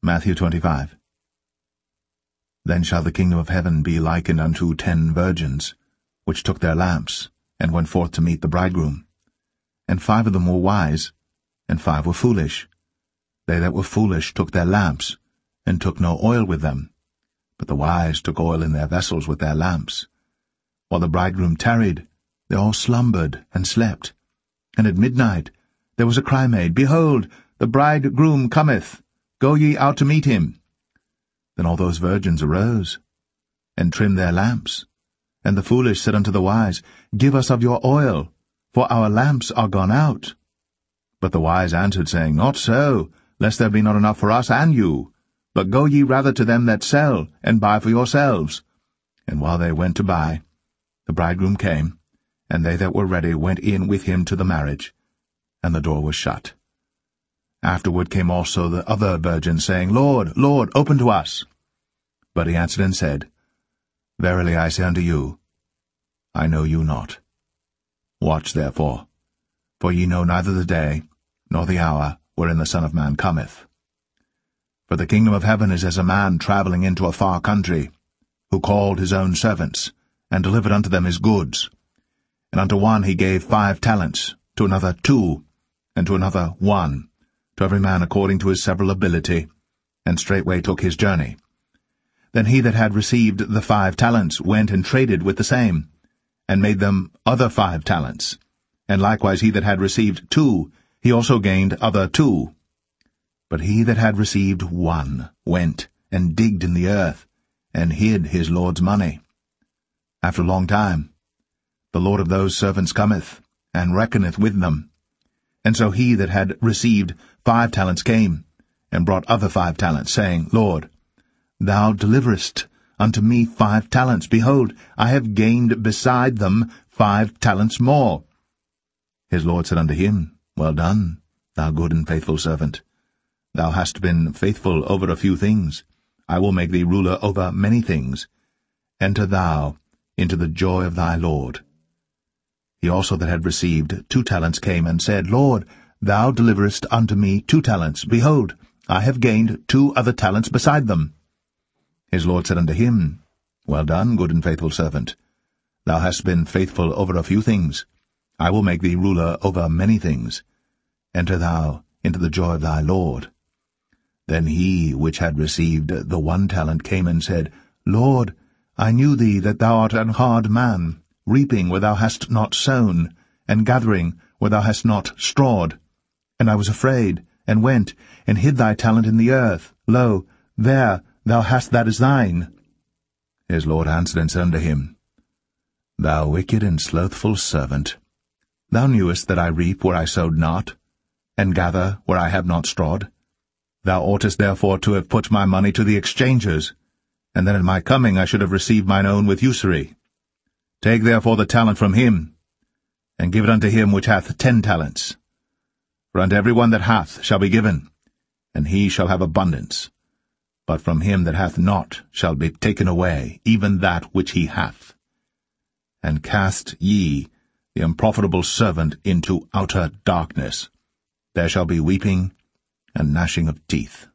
Matthew 25. Then shall the kingdom of heaven be likened unto 10 virgins, which took their lamps, and went forth to meet the bridegroom. And 5 of them were wise, and 5 were foolish. They that were foolish took their lamps, and took no oil with them. But the wise took oil in their vessels with their lamps. While the bridegroom tarried, they all slumbered and slept. And at midnight there was a cry made, Behold, the bridegroom cometh, go ye out to meet him. Then all those virgins arose, and trimmed their lamps. And the foolish said unto the wise, Give us of your oil, for our lamps are gone out. But the wise answered, saying, Not so, lest there be not enough for us and you. But go ye rather to them that sell, and buy for yourselves. And while they went to buy, the bridegroom came, and they that were ready went in with him to the marriage, and the door was shut. Afterward came also the other virgins, saying, Lord, Lord, open to us. But he answered and said, Verily I say unto you, I know you not. Watch therefore, for ye know neither the day nor the hour wherein the Son of Man cometh. For the kingdom of heaven is as a man travelling into a far country, who called his own servants, and delivered unto them his goods. And unto one he gave 5 talents, to another 2, and to another 1, to every man according to his several ability, and straightway took his journey. Then he that had received the 5 talents went and traded with the same, and made them other 5 talents. And likewise he that had received 2, he also gained other 2. But he that had received 1 went and digged in the earth, and hid his Lord's money. After a long time, the Lord of those servants cometh, and reckoneth with them. And so he that had received 5 talents came, and brought other 5 talents, saying, Lord, thou deliverest unto me 5 talents. Behold, I have gained beside them 5 talents more. His Lord said unto him, Well done, thou good and faithful servant. Thou hast been faithful over a few things. I will make thee ruler over many things. Enter thou into the joy of thy Lord. He also that had received 2 talents came and said, Lord, thou deliverest unto me 2 talents. Behold, I have gained 2 other talents beside them. His Lord said unto him, Well done, good and faithful servant. Thou hast been faithful over a few things. I will make thee ruler over many things. Enter thou into the joy of thy Lord. Then he which had received the 1 talent came and said, Lord, I knew thee that thou art an hard man, reaping where thou hast not sown, and gathering where thou hast not strawed. And I was afraid, and went, and hid thy talent in the earth. Lo, there thou hast that is thine. His Lord answered and said unto him, Thou wicked and slothful servant, thou knewest that I reap where I sowed not, and gather where I have not strawed. Thou oughtest therefore to have put my money to the exchangers, and then at my coming I should have received mine own with usury. Take therefore the talent from him, and give it unto him which hath 10 talents. For unto every one that hath shall be given, and he shall have abundance. But from him that hath not shall be taken away even that which he hath. And cast ye the unprofitable servant into outer darkness. There shall be weeping and gnashing of teeth.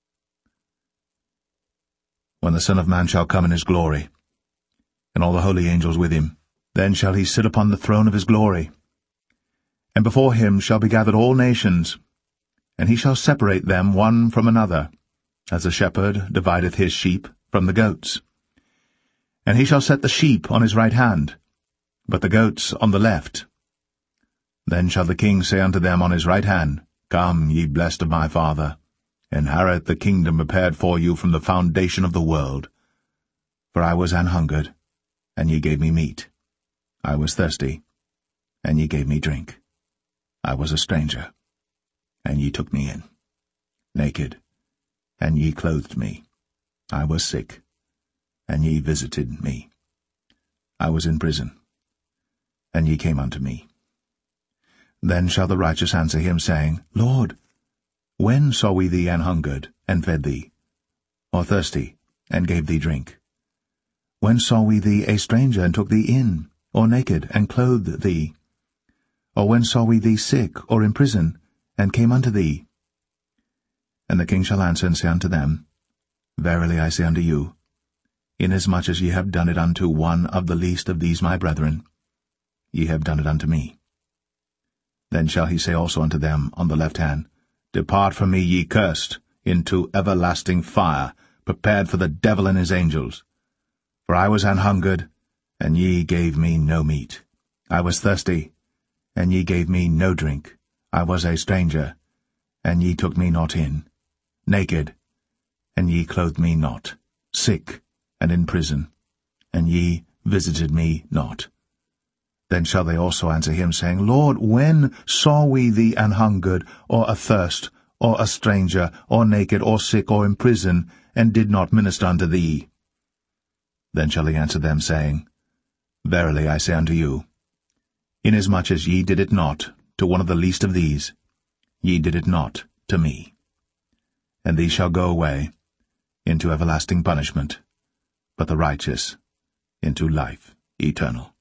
When the Son of Man shall come in his glory, and all the holy angels with him, then shall he sit upon the throne of his glory. And before him shall be gathered all nations, and he shall separate them one from another, as a shepherd divideth his sheep from the goats. And he shall set the sheep on his right hand, but the goats on the left. Then shall the king say unto them on his right hand, Come, ye blessed of my Father, inherit the kingdom prepared for you from the foundation of the world. For I was an hungered, and ye gave me meat. I was thirsty, and ye gave me drink. I was a stranger, and ye took me in. Naked, and ye clothed me. I was sick, and ye visited me. I was in prison, and ye came unto me. Then shall the righteous answer him, saying, Lord, when saw we thee an hungered, and fed thee, or thirsty, and gave thee drink? When saw we thee a stranger, and took thee in, or naked, and clothed thee? Or when saw we thee sick, or in prison, and came unto thee? And the king shall answer and say unto them, Verily I say unto you, inasmuch as ye have done it unto one of the least of these my brethren, ye have done it unto me. Then shall he say also unto them on the left hand, Depart from me, ye cursed, into everlasting fire, prepared for the devil and his angels. For I was an hungered, and ye gave me no meat. I was thirsty, and ye gave me no drink. I was a stranger, and ye took me not in. Naked, and ye clothed me not. Sick, and in prison, and ye visited me not. Then shall they also answer him, saying, Lord, when saw we thee an hungered, or athirst, or a stranger, or naked, or sick, or in prison, and did not minister unto thee? Then shall he answer them, saying, Verily I say unto you, inasmuch as ye did it not to one of the least of these, ye did it not to me. And these shall go away into everlasting punishment, but the righteous into life eternal.